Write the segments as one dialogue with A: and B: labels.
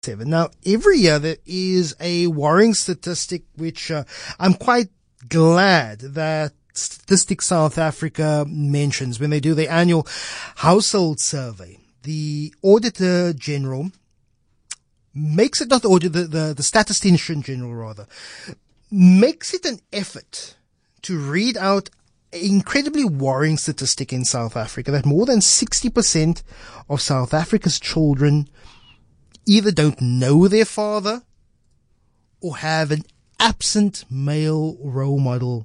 A: Now, every year there is a worrying statistic which I'm quite glad that Statistics South Africa mentions when they do their annual household survey. The Auditor General makes it, not the auditor, the Statistician General rather, makes it an effort to read out an incredibly worrying statistic in South Africa that more than 60% of South Africa's children either don't know their father or have an absent male role model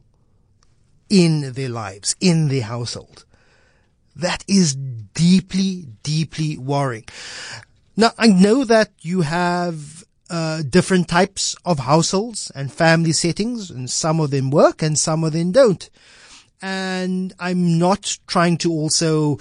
A: in their lives, in their household. That is deeply, deeply worrying. Now, I know that you have different types of households and family settings, and some of them work and some of them don't. And I'm not trying to also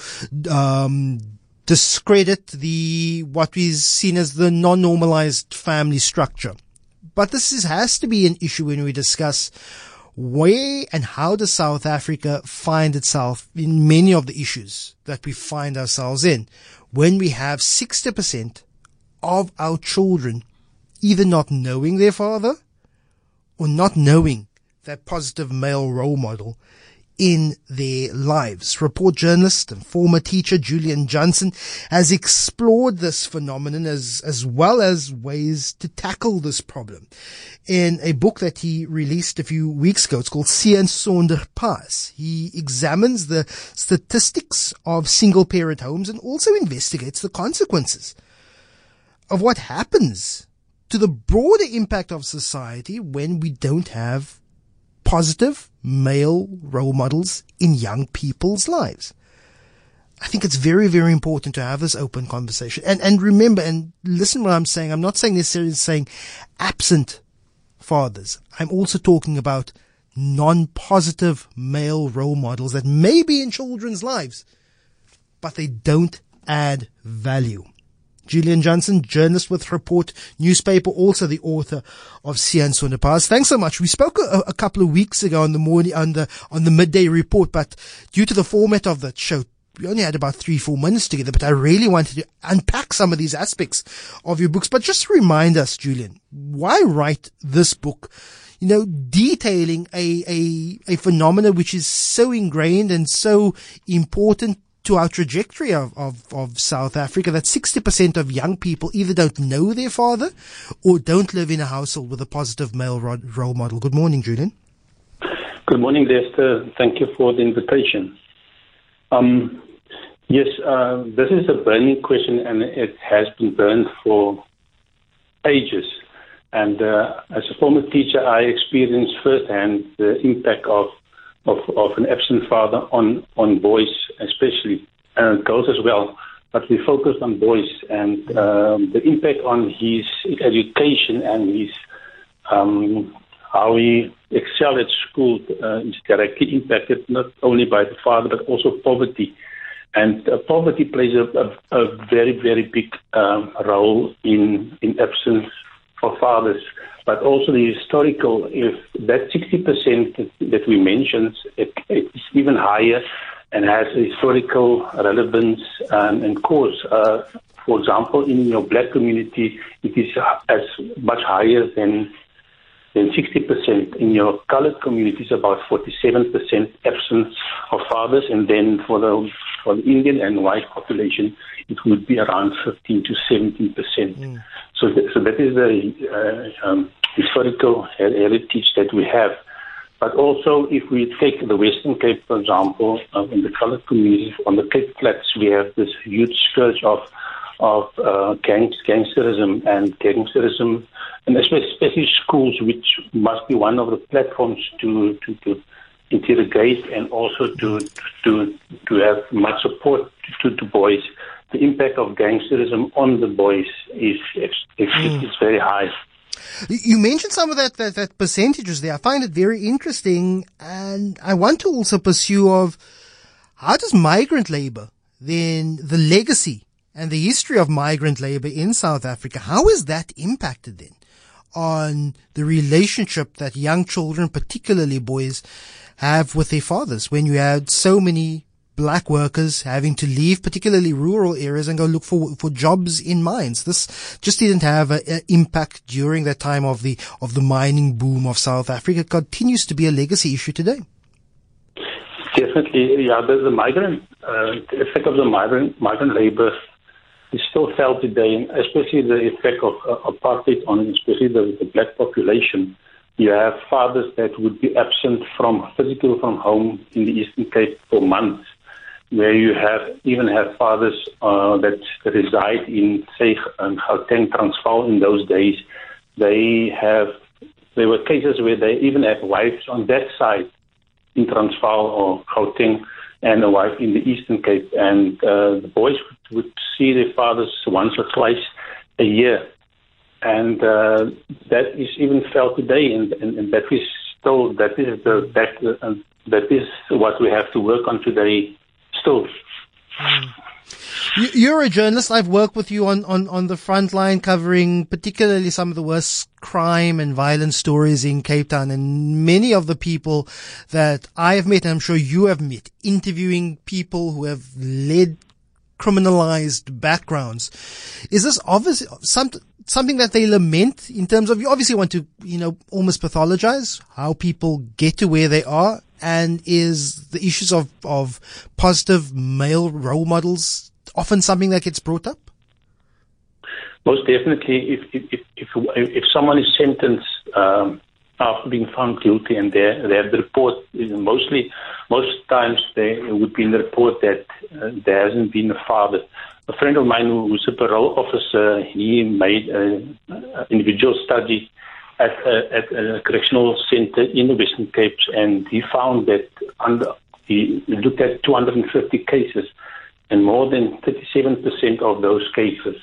A: discredit what is seen as the non-normalized family structure. But this has to be an issue when we discuss where and how does South Africa find itself in many of the issues that we find ourselves in when we have 60% of our children either not knowing their father or not knowing that positive male role model in their lives. Report journalist and former teacher Julian Johnson has explored this phenomenon as well as ways to tackle this problem in a book that he released a few weeks ago. It's called Seun Sonder Paas. He examines the statistics of single parent homes and also investigates the consequences of what happens to the broader impact of society when we don't have positive male role models in young people's lives. I think it's very, very important to have this open conversation. And remember, and listen what I'm saying. I'm not saying necessarily saying absent fathers. I'm also talking about non-positive male role models that may be in children's lives, but they don't add value. Julian Johnson, journalist with Report newspaper, also the author of Seun Sonder Paas. Thanks so much. We spoke a couple of weeks ago on the midday report, but due to the format of that show, we only had about 3-4 minutes together, but I really wanted to unpack some of these aspects of your books. But just remind us, Julian, why write this book? Detailing a phenomena which is so ingrained and so important to our trajectory of South Africa, that 60% of young people either don't know their father or don't live in a household with a positive male role model. Good morning, Julian.
B: Good morning, Lester. Thank you for the invitation. Yes, this is a burning question, and it has been burned for ages. And as a former teacher, I experienced firsthand the impact of an absent father on boys especially, and girls as well. But we focused on boys, and the impact on his education and his how he excelled at school is directly impacted not only by the father but also poverty. And poverty plays a very, very big role in absence of fathers. But also the historical, if that 60% that we mentioned, it's even higher and has a historical relevance and cause. For example, in your black community, it is as much higher than 60%. In your colored community, it's about 47% absence of fathers, and then for the Indian and white population, it would be around 15 to 17%. So that is the historical heritage that we have. But also, if we take the Western Cape, for example, in the colored community, on the Cape Flats, we have this huge scourge of gangsterism, and especially schools, which must be one of the platforms to interrogate and also to have much support to boys. The impact of gangsterism on the boys is very high.
A: You mentioned some of that percentages there. I find it very interesting, and I want to also pursue of how does migrant labor, then the legacy and the history of migrant labor in South Africa, how is that impacted then on the relationship that young children, particularly boys, have with their fathers when you had so many black workers having to leave particularly rural areas and go look for jobs in mines. This just didn't have an impact during that time of the mining boom of South Africa. It continues to be a legacy issue today.
B: Definitely, yeah. The migrant, the effect of the migrant labor is still felt today, and especially the effect of apartheid on especially the black population. You have fathers that would be absent physically from home in the Eastern Cape for months, where you even have fathers that reside in, say, Gauteng, Transvaal in those days. There were cases where they even had wives on that side in Transvaal or Gauteng and a wife in the Eastern Cape. And the boys would see their fathers once or twice a year. And that is even felt today, and that is what we have to work on today still.
A: You're a journalist. I've worked with you on the front line covering particularly some of the worst crime and violence stories in Cape Town, and many of the people that I have met, and I'm sure you have met, interviewing people who have led criminalized backgrounds. Is this obviously something that they lament in terms of, you obviously want to, almost pathologize how people get to where they are, and is the issues of positive male role models often something that gets brought up?
B: Most definitely, if someone is sentenced after being found guilty, and they have the report, most times there would be in the report that there hasn't been a father. A friend of mine who's a parole officer, he made an individual study at a correctional center in the Western Cape, and he found that he looked at 250 cases, and more than 37% of those cases,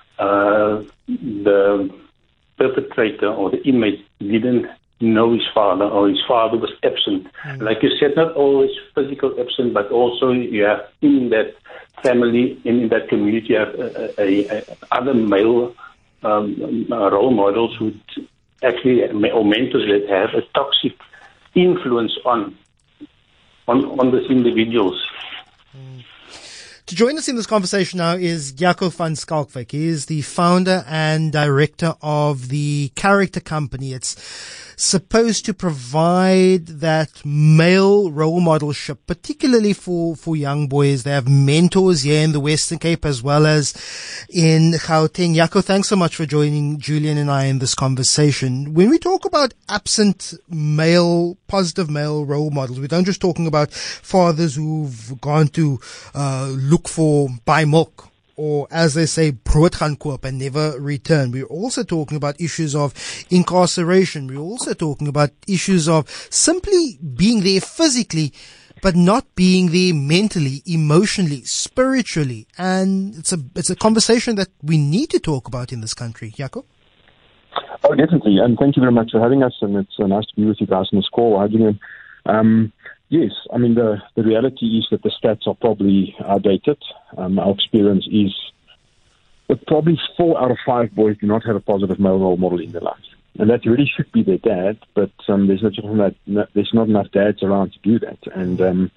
B: the perpetrator or the inmate didn't know his father, or his father was absent. Like you said, not always physical absent, but also you have in that family, in that community, you have other male role models who actually, or mentors that have a toxic influence on these individuals.
A: To join us in this conversation now is Jaco van Schalkwyk. He is the founder and director of the Character Company. It's supposed to provide that male role modelship, particularly for young boys. They have mentors here in the Western Cape as well as in Gauteng. Jaco, thanks so much for joining Julian and I in this conversation. When we talk about absent positive male role models, we don't just talking about fathers who've gone to buy milk, or as they say, brood gaan koop and never return. We're also talking about issues of incarceration. We're also talking about issues of simply being there physically, but not being there mentally, emotionally, spiritually. And it's a conversation that we need to talk about in this country. Jaco?
C: Oh, definitely. And thank you very much for having us. And it's nice to be with you guys on this call. Yes, I mean, the reality is that the stats are probably outdated. Our experience is that probably 4 out of 5 boys do not have a positive male role model in their life. And that really should be their dad, but there's not enough dads around to do that. And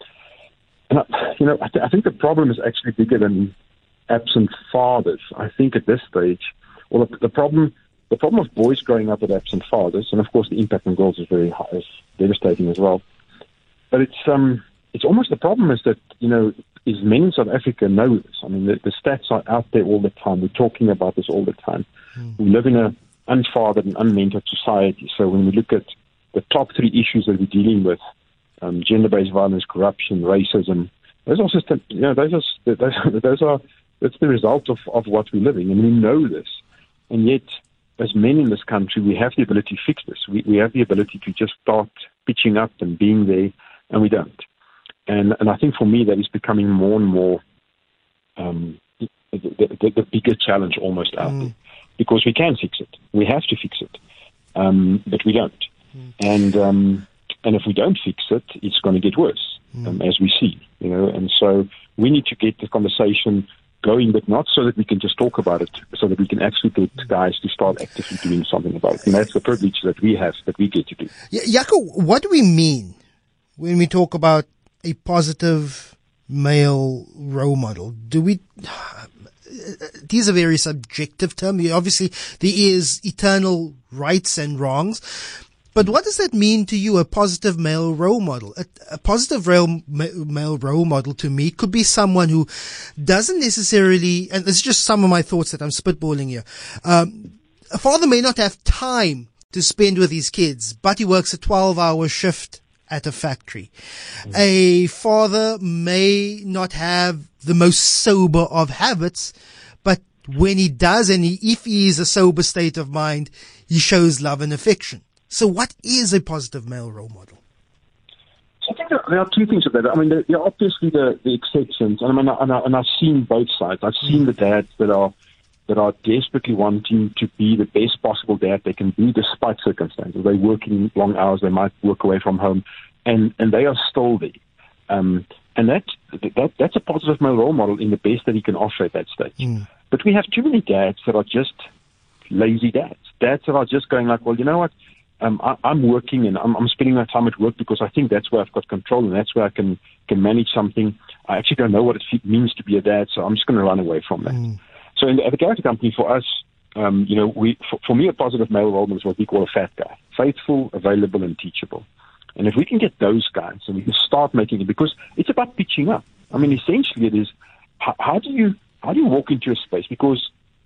C: I think the problem is actually bigger than absent fathers. I think at this stage, well, the problem of boys growing up with absent fathers, and of course the impact on girls is very high, is devastating as well. But it's almost the problem is that, is men in South Africa know this. I mean, the stats are out there all the time. We're talking about this all the time. We live in an unfathered and unmentored society. So when we look at the top 3 issues that we're dealing with, gender-based violence, corruption, racism, that's the result of what we're living. And we know this. And yet, as men in this country, we have the ability to fix this. We have the ability to just start pitching up and being there, and we don't. And I think for me that is becoming more and more the bigger challenge almost out there, because we can fix it. We have to fix it, but we don't. And if we don't fix it, it's going to get worse, as we see. And so we need to get the conversation going, but not so that we can just talk about it, so that we can actually get guys to start actively doing something about it. And that's the privilege that we have, that we get to do.
A: Jaco, what do we mean when we talk about a positive male role model? These are very subjective terms. Obviously, there is eternal rights and wrongs. But what does that mean to you, a positive male role model? A positive male role model to me could be someone who doesn't necessarily, and it's just some of my thoughts that I'm spitballing here. A father may not have time to spend with his kids, but he works a 12-hour shift at a factory. A father may not have the most sober of habits, but when he does, and if he is a sober state of mind, he shows love and affection. So what is a positive male role model?
C: I think there are two things about it. I mean, there are obviously the exceptions, and I've seen both sides. I've seen the dads that are desperately wanting to be the best possible dad they can be despite circumstances. They're working long hours, they might work away from home, and they are still there. And that's a positive male role model in the best that he can offer at that stage. But we have too many dads that are just lazy dads that are just going like, well, you know what? I'm working and I'm spending my time at work because I think that's where I've got control and that's where I can manage something. I actually don't know what it means to be a dad, so I'm just going to run away from that. So at the character company, for us, for me, a positive male role model is what we call a fat guy: faithful, available, and teachable. And if we can get those guys, and we can start making it, because it's about pitching up. I mean, essentially, it is how do you walk into a space? Because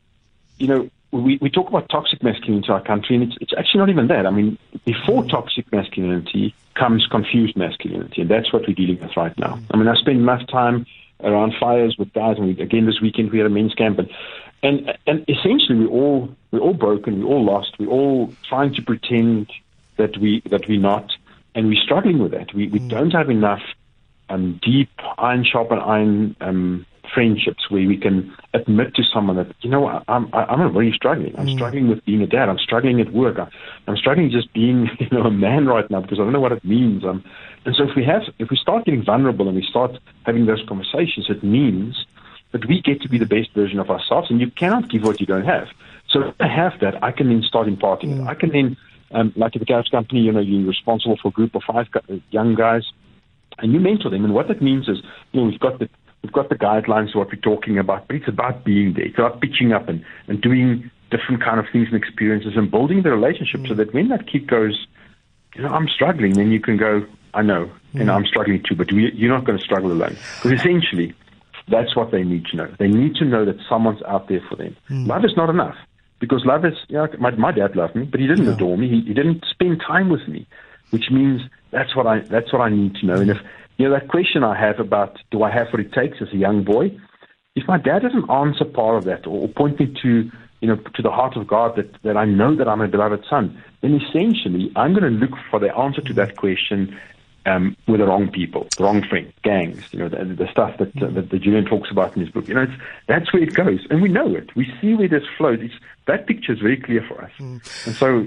C: we talk about toxic masculinity in our country, and it's actually not even that. I mean, before toxic masculinity comes confused masculinity, and that's what we're dealing with right now. I mean, I spend enough time around fires with guys, and again this weekend we had a men's camp, and essentially we're all broken, we're all lost, we're all trying to pretend that we're not, and we're struggling with that. We don't have enough deep iron sharpen iron friendships where we can admit to someone that, I'm really struggling. I'm struggling with being a dad. I'm struggling at work. I'm struggling just being, a man right now because I don't know what it means. And so if we start getting vulnerable and we start having those conversations, it means that we get to be the best version of ourselves, and you cannot give what you don't have. So if I have that, I can then start imparting it. I can then, like at the Garage Company, you're responsible for a group of 5 young guys, and you mentor them. And what that means is, we've got the guidelines of what we're talking about, but it's about being there. It's about pitching up and doing different kind of things and experiences and building the relationship so that when that kid goes, I'm struggling, then you can go, I know, and I'm struggling too, but you're not going to struggle alone. Because essentially, that's what they need to know. They need to know that someone's out there for them. Love is not enough, because love is, my dad loved me, but he didn't adore me. He didn't spend time with me, which means that's what I need to know. And if that question I have about, do I have what it takes as a young boy? If my dad doesn't answer part of that or point me to the heart of God that I know that I'm a beloved son, then essentially I'm going to look for the answer to that question with the wrong people, the wrong friends, gangs, the stuff that Julian talks about in his book. That's where it goes. And we know it. We see where this flows. That picture is very clear for us. And so,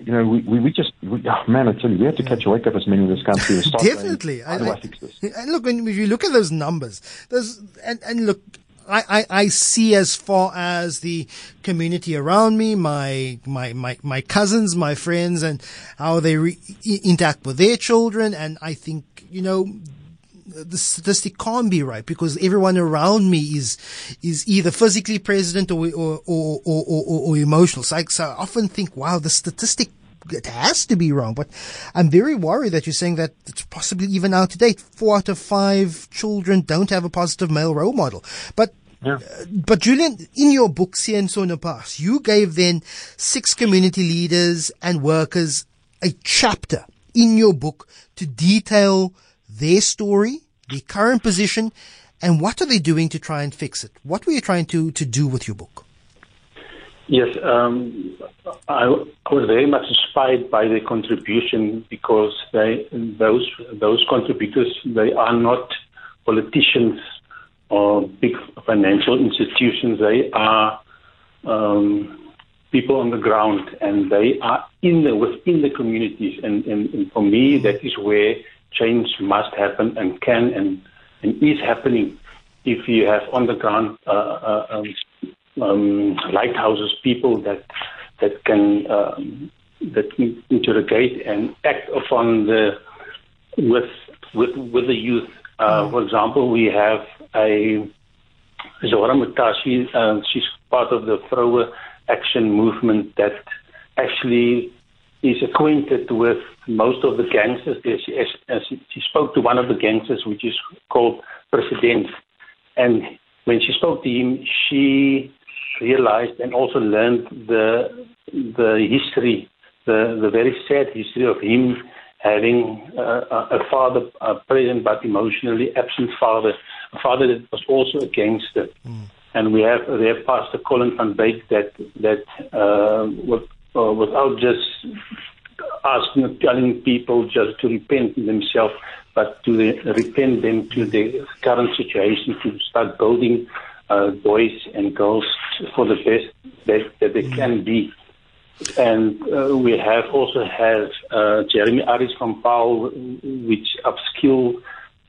C: I tell you, we have to catch a wake up as men in this country and start
A: definitely.
C: How do I fix this?
A: And look, when you look at those numbers, look, I see, as far as the community around me, my cousins, my friends, and how they interact with their children, and I think, the statistic can't be right, because everyone around me is either physically present or emotional. So I often think, wow, the statistic, it has to be wrong. But I'm very worried that you're saying that it's possibly even out to date. 4 out of 5 children don't have a positive male role model. But Julian, in your book, Siyensona Pass, you gave then 6 community leaders and workers a chapter in your book to detail their story, their current position, and what are they doing to try and fix it? What were you trying to do with your book?
B: Yes, I was very much inspired by their contribution, because those contributors, they are not politicians or big financial institutions. They are people on the ground, and they are within the communities. And for me, that is where change must happen and can and is happening. If you have on the ground lighthouses, people that can interrogate and act upon with the youth For example, we have a Zora Mutashi. She's part of the Vroue Action movement that actually is acquainted with most of the gangsters there. She spoke to one of the gangsters, which is called President. And when she spoke to him, she realized and also learned the history, the very sad history of him having a father present but emotionally absent father, a father that was also a gangster. And we have Pastor Colin van Beek that without just telling people just to repent themselves, but to repent them to the current situation, to start building boys and girls for the best that they can be. And we have also Jeremy Aris from PAL, which upskill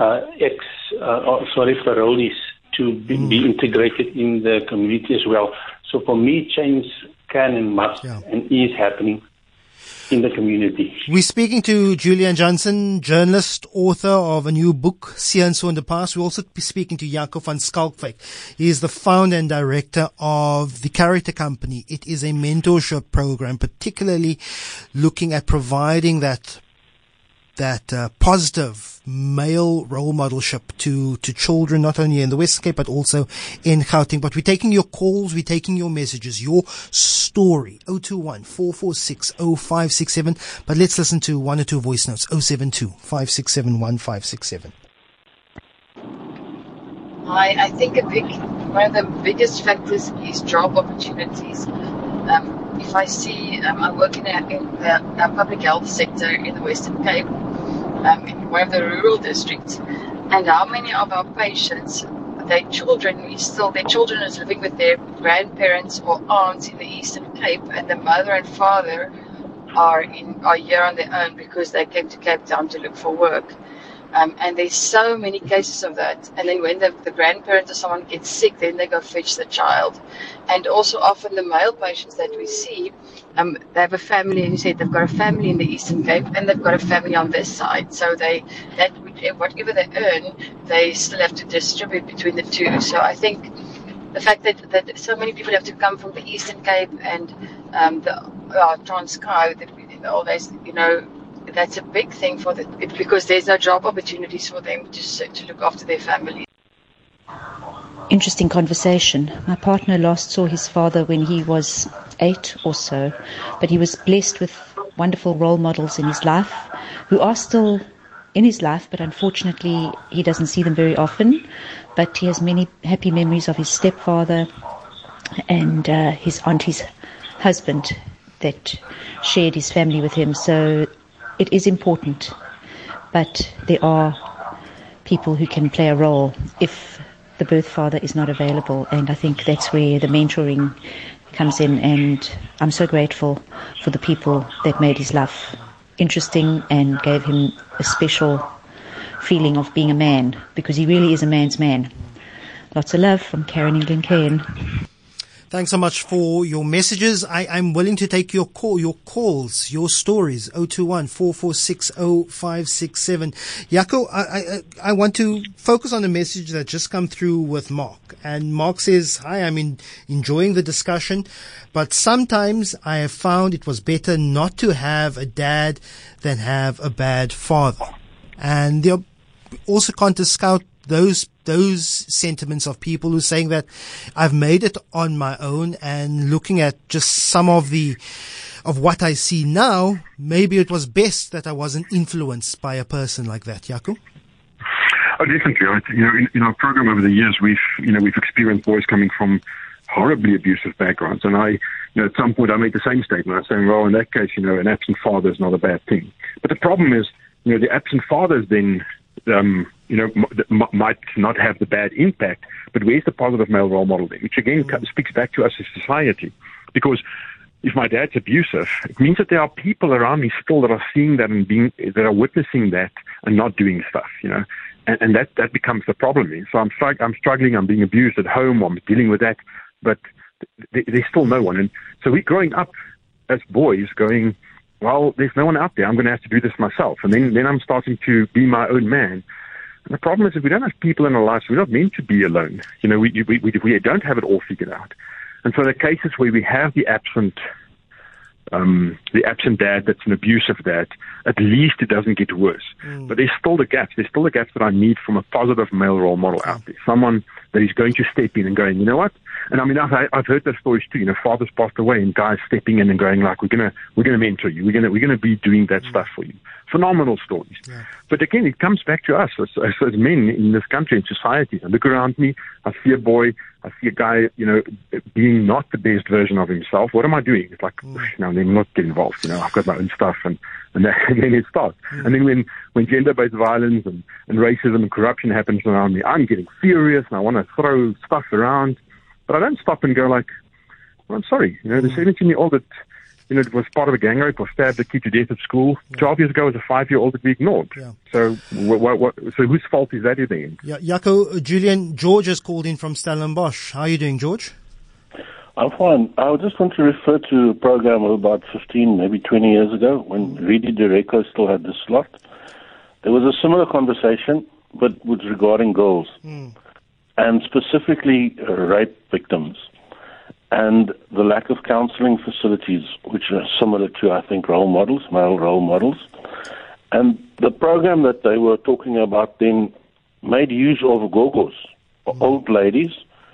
B: parolees to be integrated in the community as well. So for me, change can and must and is happening in the community.
A: We're speaking to Julian Johnson, journalist, author of a new book, See and So in the Past. We'll also be speaking to Jaco van Schalkwyk. He is the founder and director of the Character Company. It is a mentorship program, particularly looking at providing that positive male role modelship to children, not only in the Western Cape, but also in Gauteng. But we're taking your calls, we're taking your messages, your story, 021-446-0567. But let's listen to one or two voice notes, 072-567-1567.
D: I think one of the biggest factors is job opportunities. If I see, I work in a public health sector in the Western Cape, in one of the rural districts, and how many of our patients, their children is living with their grandparents or aunts in the Eastern Cape, and the mother and father are here on their own because they came to Cape Town to look for work. And there's so many cases of that. And then when the grandparent or someone gets sick, then they go fetch the child. And also often the male patients that we see, they have a family, and you said they've got a family in the Eastern Cape and they've got a family on this side. So whatever they earn, they still have to distribute between the two. So I think the fact that so many people have to come from the Eastern Cape and the Transkei, that in the old days, that's a big thing because there's no job opportunities for them to look after their family.
E: Interesting conversation. My partner last saw his father when he was 8 or so, but he was blessed with wonderful role models in his life who are still in his life, but unfortunately he doesn't see them very often. But he has many happy memories of his stepfather and his auntie's husband that shared his family with him. So it is important, but there are people who can play a role if the birth father is not available, and I think that's where the mentoring comes in, and I'm so grateful for the people that made his life interesting and gave him a special feeling of being a man, because he really is a man's man. Lots of love from Karen in Glencairn.
A: Thanks so much for your messages. I'm willing to take your calls, your stories, 021-446-0567. Jaco, I want to focus on a message that just come through with Mark. And Mark says, hi, I'm enjoying the discussion, but sometimes I have found it was better not to have a dad than have a bad father. And they also can't discount those sentiments of people who are saying that I've made it on my own, and looking at just some of what I see now, maybe it was best that I wasn't influenced by a person like that. Jaco?
C: Oh, definitely. In our program over the years, we've experienced boys coming from horribly abusive backgrounds, and at some point I made the same statement. I was saying, well, in that case, an absent father is not a bad thing. But the problem is, the absent fathers then might not have the bad impact, but where's the positive male role model then? Which again speaks back to us as society. Because if my dad's abusive, it means that there are people around me still that are seeing that and that are witnessing that and not doing stuff, and that becomes the problem. So I'm struggling, I'm being abused at home, I'm dealing with that, but there's still no one. And so we're growing up as boys going, well, there's no one out there. I'm going to have to do this myself. And then I'm starting to be my own man. And the problem is, if we don't have people in our lives, we're not meant to be alone. We don't have it all figured out. And so the cases where we have the absent dad that's an abusive dad, at least it doesn't get worse. But there's still the gaps. There's still the gaps that I need from a positive male role model out there. Someone that is going to step in and going, you know what? And I mean, I've heard those stories too. Fathers passed away and guys stepping in and going like, we're gonna mentor you. We're gonna be doing that stuff for you. Phenomenal stories. Yeah. But again, it comes back to us as men in this country and society. I look around me, I see a boy, I see a guy, being not the best version of himself. What am I doing? It's like, no, let me not get involved. I've got my own stuff, and then it starts. And then when gender-based violence and racism and corruption happens around me, I'm getting furious and I want to throw stuff around. But I don't stop and go like, well, I'm sorry. The 17-year-old that, was part of a gang rape or stabbed a kid to death at school. 12 years ago was a 5-year-old that we ignored. Yeah. So so whose fault is that in the end?
A: Yeah, Jaco, Julian, George has called in from Stellenbosch. How are you doing, George?
F: I'm fine. I just want to refer to a program of about 15, maybe 20 years ago when Redi Dereko still had the slot. There was a similar conversation, but it was regarding girls, and specifically rape victims, and the lack of counseling facilities, which are similar to, I think, male role models. And the program that they were talking about then made use of gogos, old ladies,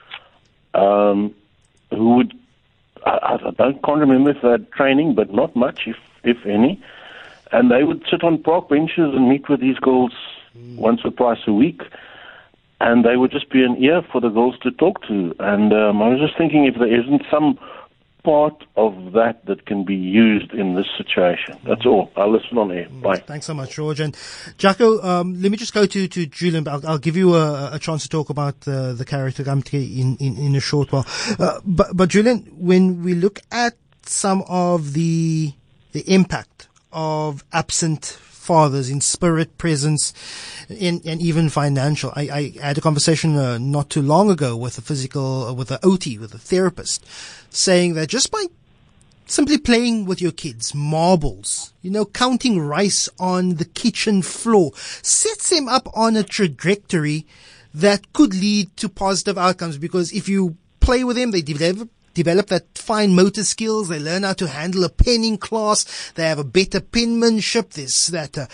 F: who would, I can't remember if they had training, but not much, if any. And they would sit on park benches and meet with these girls once or twice a week. And they would just be an ear for the girls to talk to. And I was just thinking if there isn't some part of that can be used in this situation. That's all. I'll listen on air. Bye.
A: Thanks so much, George. And Jaco, let me just go to Julian. I'll give you a chance to talk about the character company in a short while. But Julian, when we look at some of the impact of absent fathers in spirit, presence, and even financial. I had a conversation not too long ago with an OT, with a therapist, saying that just by simply playing with your kids, marbles, counting rice on the kitchen floor, sets them up on a trajectory that could lead to positive outcomes, because if you play with them, they develop that fine motor skills. They learn how to handle a pen in class. They have a better penmanship. There's that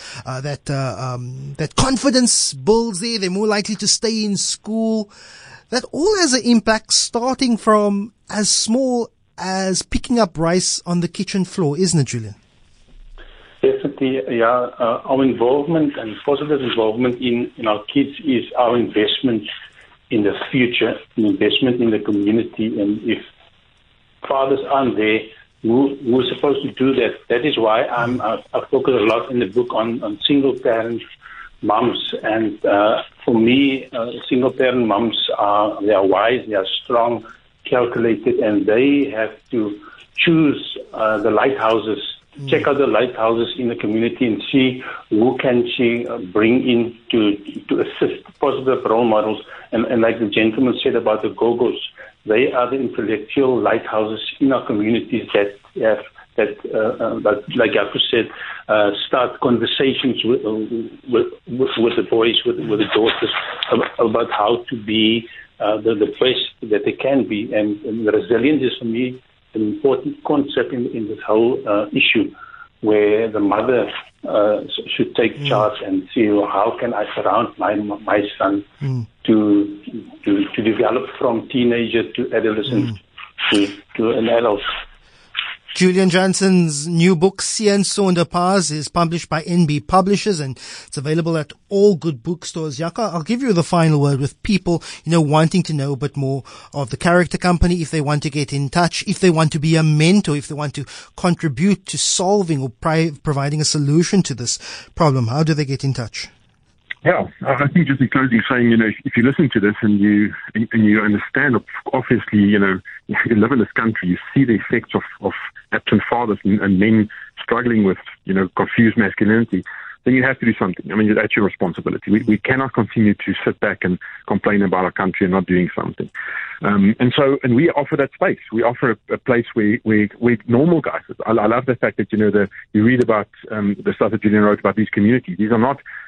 A: confidence builds there. They're more likely to stay in school. That all has an impact, starting from as small as picking up rice on the kitchen floor, isn't it, Julian?
B: Definitely, yeah. Our involvement and positive involvement in our kids is our investment in the future, an investment in the community. And if fathers aren't there, who's supposed to do that? That is why I focus a lot in the book on single parent mums. And for me, single parent mums they are wise, they are strong, calculated, and they have to choose the lighthouses. Check out the lighthouses in the community and see who can she bring in to assist, positive role models. And like the gentleman said about the Gogos, they are the intellectual lighthouses in our communities that have like Jaco said, start conversations with the boys, with the daughters about how to be the best that they can be. And the resilience is, for me, an important concept in this whole issue, where the mother should take charge and see, how can I surround my son to develop from teenager to adolescent to an adult.
A: Julian Jansen's new book, Seën Sonder Paas, is published by NB Publishers, and it's available at all good bookstores. Jaco, I'll give you the final word with people, wanting to know a bit more of the character company, if they want to get in touch, if they want to be a mentor, if they want to contribute to solving or providing a solution to this problem. How do they get in touch?
C: Yeah, I think just in closing saying, if you listen to this and you understand, obviously, you live in this country, you see the effects of absent fathers and men struggling with, confused masculinity, then you have to do something. I mean, that's your responsibility. We cannot continue to sit back and complain about our country and not doing something. And we offer that space. We offer a place where normal guys. I love the fact that you read about the stuff that Julian wrote about these communities. These are not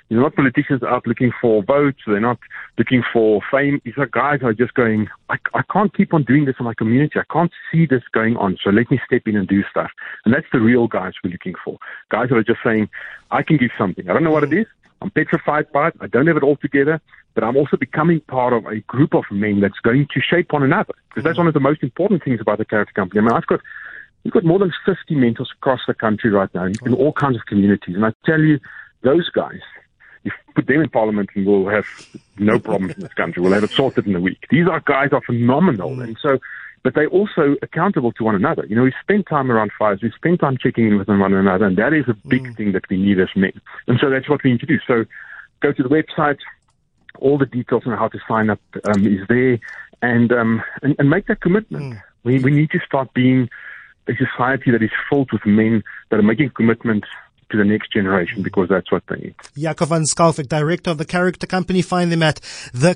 C: These are not politicians out looking for votes. They're not looking for fame. These are guys who are just going, I can't keep on doing this in my community. I can't see this going on. So let me step in and do stuff. And that's the real guys we're looking for. Guys who are just saying, I can give something. I don't know what it is. I'm petrified by it. I don't have it all together. But I'm also becoming part of a group of men that's going to shape one another. Because that's one of the most important things about the Character Company. I mean, we've got more than 50 mentors across the country right now in all kinds of communities. And I tell you, those guys, if you put them in Parliament, and we'll have no problems in this country. We'll have it sorted in a week. These guys are phenomenal. And so, but they're also accountable to one another. You know, we spend time around fires. We spend time checking in with one another. And that is a big thing that we need as men. And so that's what we need to do. So go to the website. All the details on how to sign up is there. And make that commitment. We need to start being a society that is filled with men that are making commitments to the next generation, because that's what they need.
A: Jaco van Schalkwyk, director of the Character Company. Find them at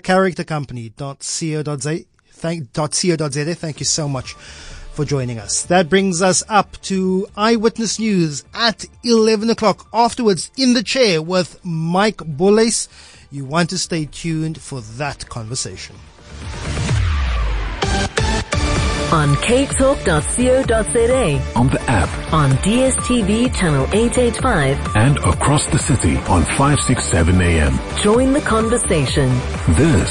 A: thecharactercompany.co.za. Thank you so much for joining us. That brings us up to Eyewitness News at 11 o'clock. Afterwards, In the Chair with Mike Boles. You want to stay tuned for that conversation.
G: On ktalk.co.za,
H: on the app,
G: on DSTV channel 885,
H: and across the city on 567 AM.
G: Join the conversation.
H: This